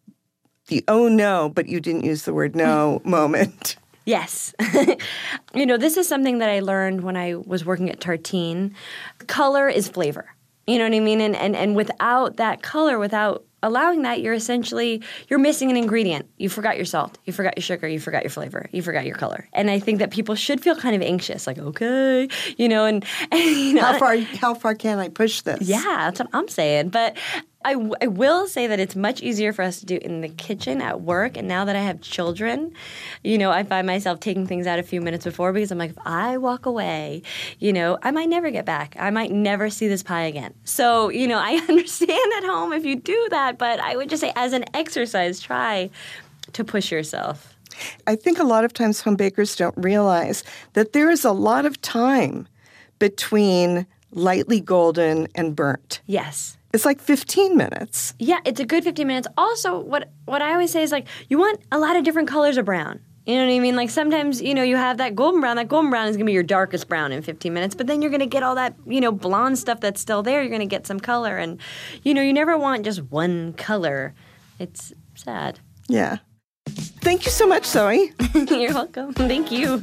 the oh no, but you didn't use the word no moment. Yes. You know, this is something that I learned when I was working at Tartine. Color is flavor. You know what I mean? And, and, and without that color, without allowing that, you're essentially, you're missing an ingredient. You forgot your salt. You forgot your sugar. You forgot your flavor. You forgot your color. And I think that people should feel kind of anxious, like, okay, you know, and, and you know. How far, how far can I push this? Yeah, that's what I'm saying. But I, w- I will say that it's much easier for us to do in the kitchen at work. And now that I have children, you know, I find myself taking things out a few minutes before because I'm like, if I walk away, you know, I might never get back. I might never see this pie again. So, you know, I understand at home if you do that, but I would just say as an exercise, try to push yourself. I think a lot of times home bakers don't realize that there is a lot of time between lightly golden and burnt. Yes. It's like fifteen minutes. Yeah, it's a good fifteen minutes. Also, what what I always say is like, you want a lot of different colors of brown. You know what I mean? Like sometimes, you know, you have that golden brown. That golden brown is going to be your darkest brown in fifteen minutes. But then you're going to get all that, you know, blonde stuff that's still there. You're going to get some color. And, you know, you never want just one color. It's sad. Yeah. Thank you so much, Zoe. You're welcome. Thank you.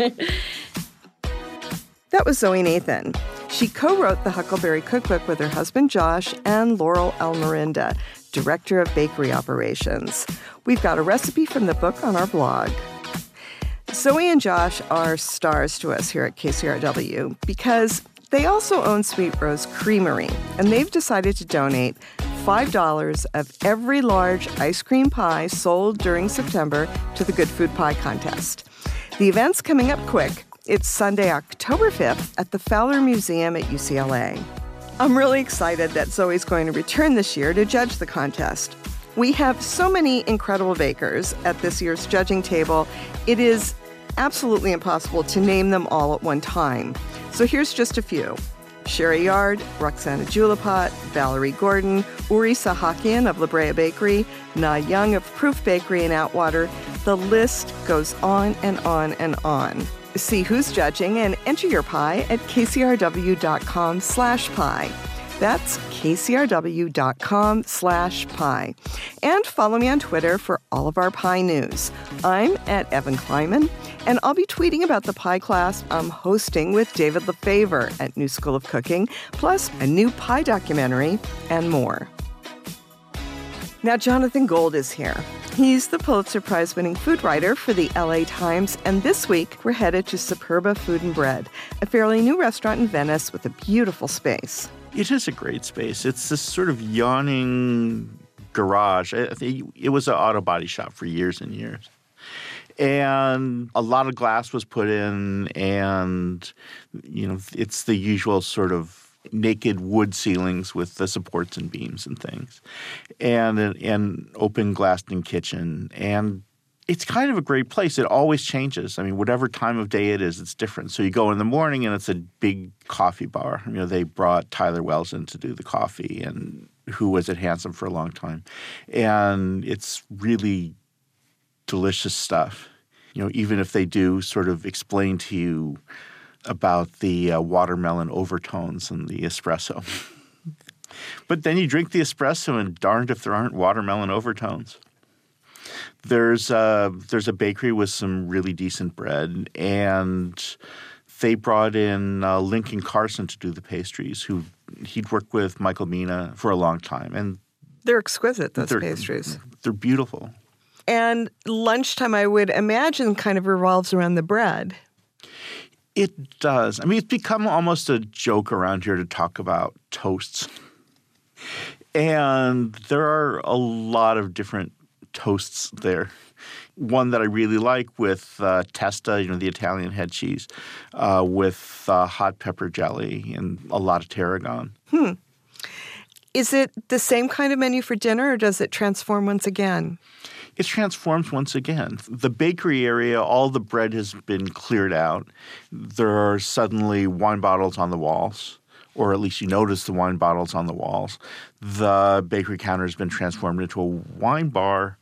That was Zoe Nathan. She co-wrote the Huckleberry Cookbook with her husband, Josh, and Laurel Almerinda, Director of Bakery Operations. We've got a recipe from the book on our blog. Zoe and Josh are stars to us here at K C R W because they also own Sweet Rose Creamery, and they've decided to donate five dollars of every large ice cream pie sold during September to the Good Food Pie Contest. The event's coming up quick. It's Sunday, October fifth at the Fowler Museum at U C L A. I'm really excited that Zoe's going to return this year to judge the contest. We have so many incredible bakers at this year's judging table. It is absolutely impossible to name them all at one time. So here's just a few. Sherry Yard, Roxana Julipat, Valerie Gordon, Uri Sahakian of La Brea Bakery, Na Young of Proof Bakery in Atwater. The list goes on and on and on. See who's judging and enter your pie at kcrw.com slash pie. That's kcrw.com slash pie. And follow me on Twitter for all of our pie news. I'm at Evan Kleiman, and I'll be tweeting about the pie class I'm hosting with David Lefevre at New School of Cooking, plus a new pie documentary and more. Now, Jonathan Gold is here. He's the Pulitzer Prize-winning food writer for the L A Times, and this week we're headed to Superba Food and Bread, a fairly new restaurant in Venice with a beautiful space. It is a great space. It's this sort of yawning garage. It was an auto body shop for years and years. And a lot of glass was put in, and, you know, it's the usual sort of naked wood ceilings with the supports and beams and things, and an, an open glassed-in kitchen. And it's kind of a great place. It always changes. I mean, whatever time of day it is, it's different. So you go in the morning and it's a big coffee bar. You know, they brought Tyler Wells in to do the coffee, and who was at Handsome for a long time. And it's really delicious stuff. You know, even if they do sort of explain to you about the uh, watermelon overtones in the espresso. But then you drink the espresso, and darned if there aren't watermelon overtones. There's a, there's a bakery with some really decent bread, and they brought in uh, Lincoln Carson to do the pastries, who he'd worked with Michael Mina for a long time. And they're exquisite, those they're, pastries. They're beautiful. And lunchtime, I would imagine, kind of revolves around the bread. It does. I mean, it's become almost a joke around here to talk about toasts. And there are a lot of different toasts there. One that I really like with uh, testa, you know, the Italian head cheese, uh, with uh, hot pepper jelly and a lot of tarragon. Hmm. Is it the same kind of menu for dinner, or does it transform once again? It transforms once again. The bakery area, all the bread has been cleared out. There are suddenly wine bottles on the walls, or at least you notice the wine bottles on the walls. The bakery counter has been transformed into a wine bar,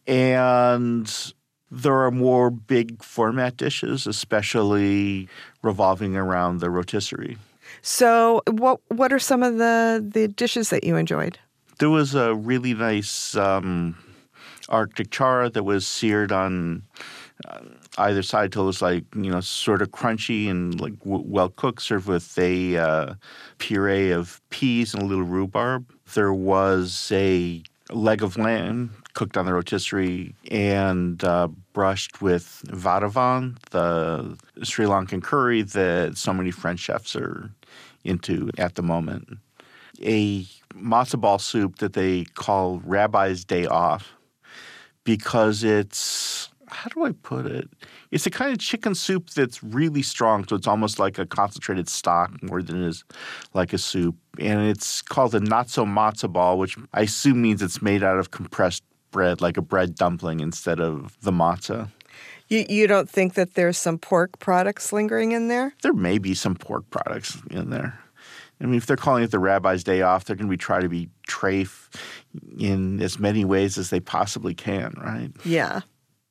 and there are more big format dishes, especially revolving around the rotisserie. So what what are some of the, the dishes that you enjoyed? There was a really nice um, Arctic char that was seared on uh, either side till it was like, you know, sort of crunchy and like w- well cooked, served with a uh, puree of peas and a little rhubarb. There was a leg of lamb cooked on the rotisserie and uh, brushed with vadavan, the Sri Lankan curry that so many French chefs are into at the moment. A matzo ball soup that they call Rabbi's Day Off, because it's, how do I put it? It's a kind of chicken soup that's really strong, so it's almost like a concentrated stock more than it is like a soup. And it's called a not-so matzo ball, which I assume means it's made out of compressed bread, like a bread dumpling instead of the matzah. You, you don't think that there's some pork products lingering in there? There may be some pork products in there. I mean, if they're calling it the Rabbi's Day Off, they're going to be trying to be treif in as many ways as they possibly can, right? Yeah.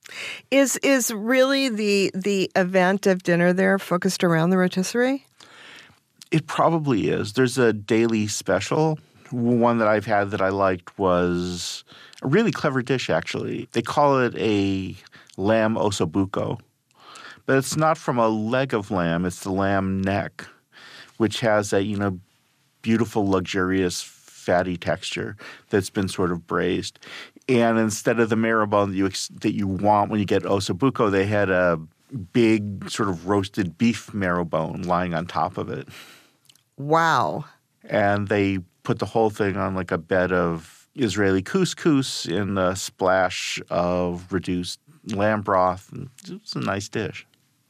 Is is really the the event of dinner there focused around the rotisserie? It probably is. There's a daily special. One that I've had that I liked was a really clever dish, actually. They call it a lamb ossobuco. But it's not from a leg of lamb. It's the lamb neck, which has a, you know, beautiful, luxurious, fatty texture that's been sort of braised. And instead of the marrow bone that you ex- that you want when you get ossobuco, they had a big sort of roasted beef marrow bone lying on top of it. Wow. And they put the whole thing on like a bed of Israeli couscous and a splash of reduced lamb broth. And it's a nice dish.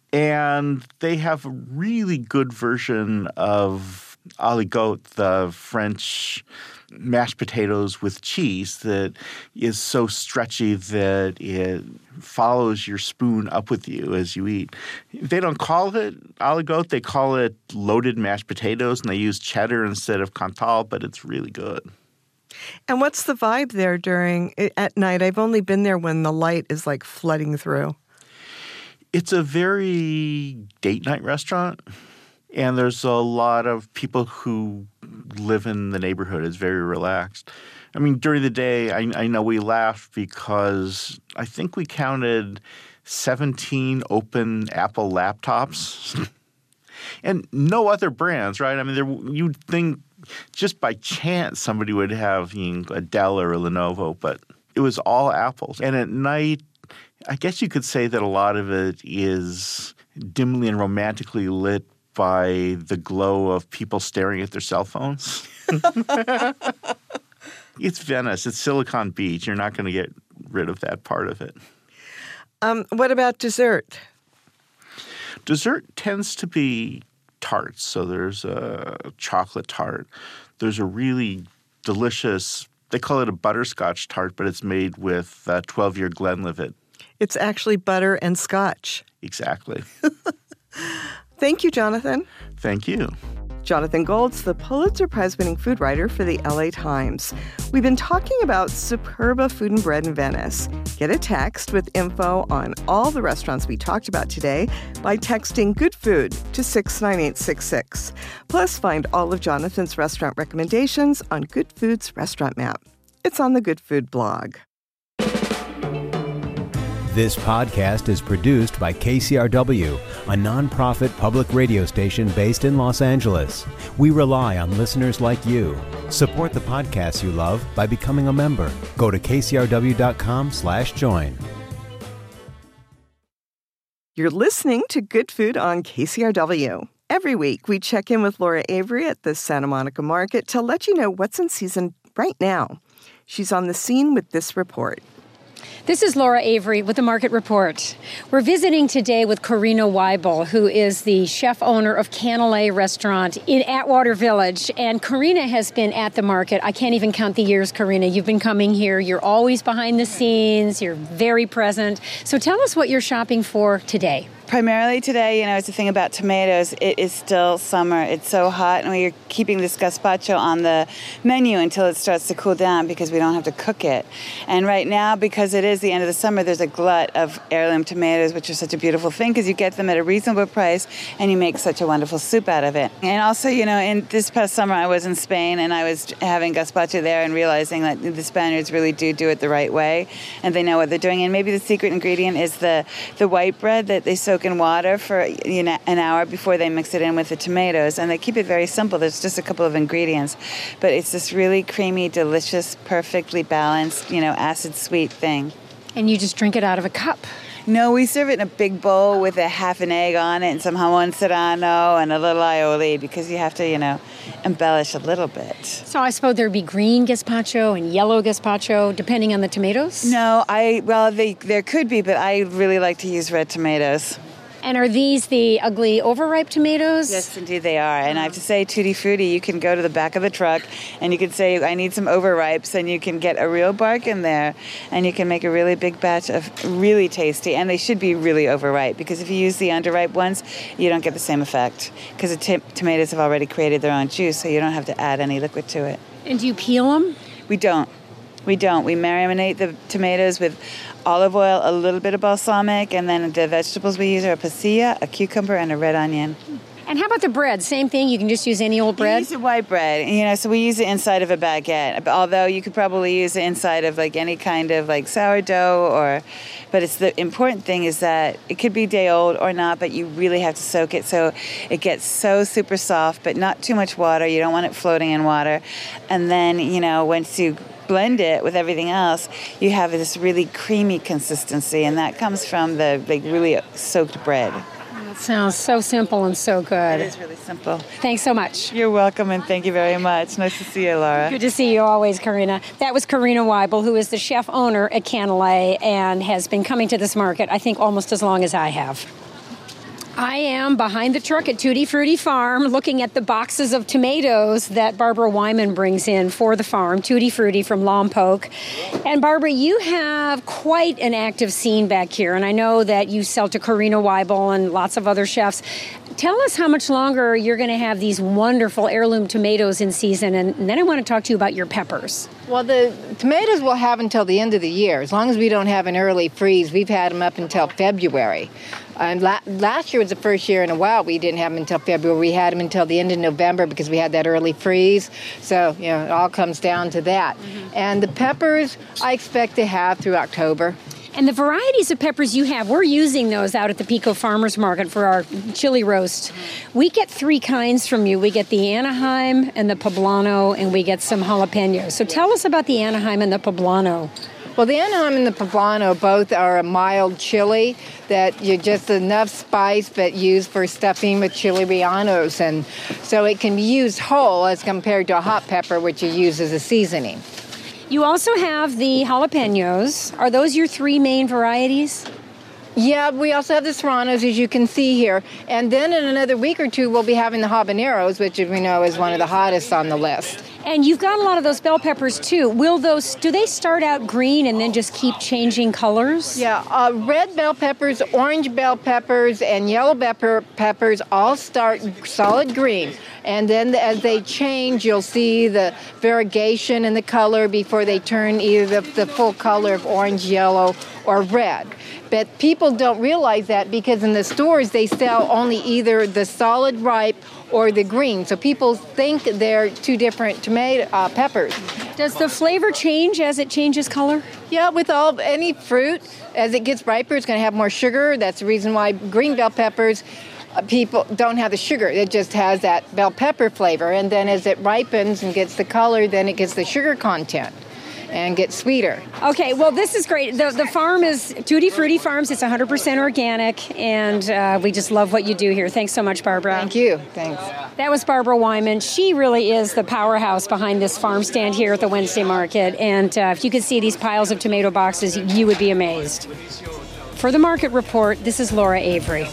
And they have a really good version of aligot, the French mashed potatoes with cheese that is so stretchy that it follows your spoon up with you as you eat. They don't call it aligot. They call it loaded mashed potatoes, and they use cheddar instead of Cantal, but it's really good. And what's the vibe there during at night? I've only been there when the light is like flooding through. It's a very date night restaurant, and there's a lot of people who live in the neighborhood. It's very relaxed. I mean, during the day, I, I know we laughed because I think we counted seventeen open Apple laptops and no other brands, right? I mean, there, you'd think just by chance somebody would have, you know, a Dell or a Lenovo, but it was all Apples. And at night, I guess you could say that a lot of it is dimly and romantically lit by the glow of people staring at their cell phones. It's Venice. It's Silicon Beach. You're not going to get rid of that part of it. Um, what about dessert? Dessert tends to be tarts. So there's a chocolate tart. There's a really delicious, they call it a butterscotch tart, but it's made with uh, twelve-year Glenlivet. It's actually butter and scotch. Exactly. Thank you, Jonathan. Thank you. Jonathan Goltz, the Pulitzer Prize-winning food writer for the L A Times. We've been talking about Superba Food and Bread in Venice. Get a text with info on all the restaurants we talked about today by texting Good Food to six nine eight six six. Plus, find all of Jonathan's restaurant recommendations on Good Food's restaurant map. It's on the Good Food blog. This podcast is produced by K C R W, a nonprofit public radio station based in Los Angeles. We rely on listeners like you. Support the podcasts you love by becoming a member. Go to kcrw.com slash join. You're listening to Good Food on K C R W. Every week, we check in with Laura Avery at the Santa Monica Market to let you know what's in season right now. She's on the scene with this report. This is Laura Avery with the Market Report. We're visiting today with Karina Weibel, who is the chef owner of Canalay Restaurant in Atwater Village. And Karina has been at the market. I can't even count the years, Karina. You've been coming here. You're always behind the scenes. You're very present. So tell us what you're shopping for today. Primarily today, you know, it's the thing about tomatoes. It is still summer. It's so hot, and we're keeping this gazpacho on the menu until it starts to cool down because we don't have to cook it. And right now, because it is the end of the summer, there's a glut of heirloom tomatoes, which are such a beautiful thing because you get them at a reasonable price and you make such a wonderful soup out of it. And also, you know, in this past summer, I was in Spain and I was having gazpacho there and realizing that the Spaniards really do do it the right way and they know what they're doing. And maybe the secret ingredient is the, the white bread that they soak in water for, you know, an hour before they mix it in with the tomatoes, and they keep it very simple. There's just a couple of ingredients, but it's this really creamy, delicious, perfectly balanced, you know, acid-sweet thing. And you just drink it out of a cup. No, we serve it in a big bowl with a half an egg on it and some jamon serrano and a little aioli because you have to, you know, embellish a little bit. So I suppose there'd be green gazpacho and yellow gazpacho depending on the tomatoes? No, I well, they, there could be, but I really like to use red tomatoes. And are these the ugly overripe tomatoes? Yes, indeed they are. And I have to say, Tutti Frutti, you can go to the back of the truck and you can say, I need some overripes, and you can get a real bargain there, and you can make a really big batch of really tasty, and they should be really overripe, because if you use the underripe ones, you don't get the same effect, because the t- tomatoes have already created their own juice, so you don't have to add any liquid to it. And do you peel them? We don't. We don't. We marinate the tomatoes with olive oil, a little bit of balsamic, and then the vegetables we use are a pasilla, a cucumber, and a red onion. And how about the bread? Same thing? You can just use any old bread? We use a white bread. You know, so we use it inside of a baguette. Although you could probably use it inside of like any kind of like sourdough, or, but it's the important thing is that it could be day old or not, but you really have to soak it so it gets so super soft, but not too much water. You don't want it floating in water. And then, you know, once you blend it with everything else, you have this really creamy consistency, and that comes from the like really soaked bread. That sounds so simple and so good. It is really simple. Thanks so much. You're welcome, and thank you very much. Nice to see you, Laura. Good to see you always, Karina. That was Karina Weibel, who is the chef owner at Canalay and has been coming to this market, I think, almost as long as I have. I am behind the truck at Tutti Frutti Farm looking at the boxes of tomatoes that Barbara Wyman brings in for the farm, Tutti Frutti from Lompoc. And Barbara, you have quite an active scene back here, and I know that you sell to Karina Weibel and lots of other chefs. Tell us how much longer you're going to have these wonderful heirloom tomatoes in season, and then I want to talk to you about your peppers. Well, the tomatoes we'll have until the end of the year. As long as we don't have an early freeze, we've had them up until February. And la- last year was the first year in a while we didn't have them until February. We had them until the end of November because we had that early freeze. So, you know, it all comes down to that. Mm-hmm. And the peppers I expect to have through October. And the varieties of peppers you have, we're using those out at the Pico Farmers Market for our chili roast. We get three kinds from you. We get the Anaheim and the Poblano, and we get some jalapenos. So tell us about the Anaheim and the Poblano. Well, the Anaheim and the Poblano both are a mild chili that you just enough spice but used for stuffing with chili rellenos. And so it can be used whole as compared to a hot pepper, which you use as a seasoning. You also have the jalapenos. Are those your three main varieties? Yeah, we also have the serranos, as you can see here. And then in another week or two, we'll be having the habaneros, which we know is one of the hottest on the list. And you've got a lot of those bell peppers, too. Will those, do they start out green and then just keep changing colors? Yeah, uh, red bell peppers, orange bell peppers, and yellow pepper peppers all start solid green. And then as they change, you'll see the variegation in the color before they turn either the, the full color of orange, yellow, or red. But people don't realize that because in the stores they sell only either the solid ripe or the green. So people think they're two different tomato uh, peppers. Does the flavor change as it changes color? Yeah, with all any fruit, as it gets riper, it's going to have more sugar. That's the reason why green bell peppers uh, people don't have the sugar. It just has that bell pepper flavor. And then as it ripens and gets the color, then it gets the sugar content and get sweeter. Okay, well, this is great. The the farm is Tutti Frutti Farms. It's one hundred percent organic, and uh, we just love what you do here. Thanks so much, Barbara. Thank you. Thanks. That was Barbara Wyman. She really is the powerhouse behind this farm stand here at the Wednesday Market, and uh, if you could see these piles of tomato boxes, you would be amazed. For the Market Report, this is Laura Avery.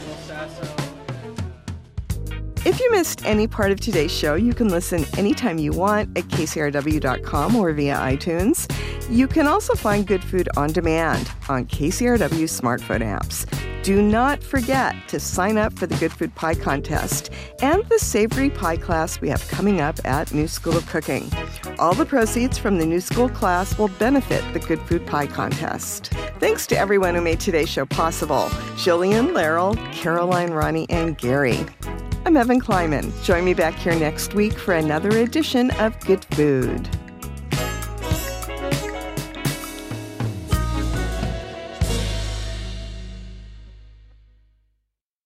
If you missed any part of today's show, you can listen anytime you want at K C R W dot com or via iTunes. You can also find Good Food on demand on K C R W smartphone apps. Do not forget to sign up for the Good Food Pie Contest and the Savory Pie class we have coming up at New School of Cooking. All the proceeds from the New School class will benefit the Good Food Pie Contest. Thanks to everyone who made today's show possible. Jillian, Laryl, Caroline, Ronnie, and Gary. I'm Evan Kleiman. Join me back here next week for another edition of Good Food.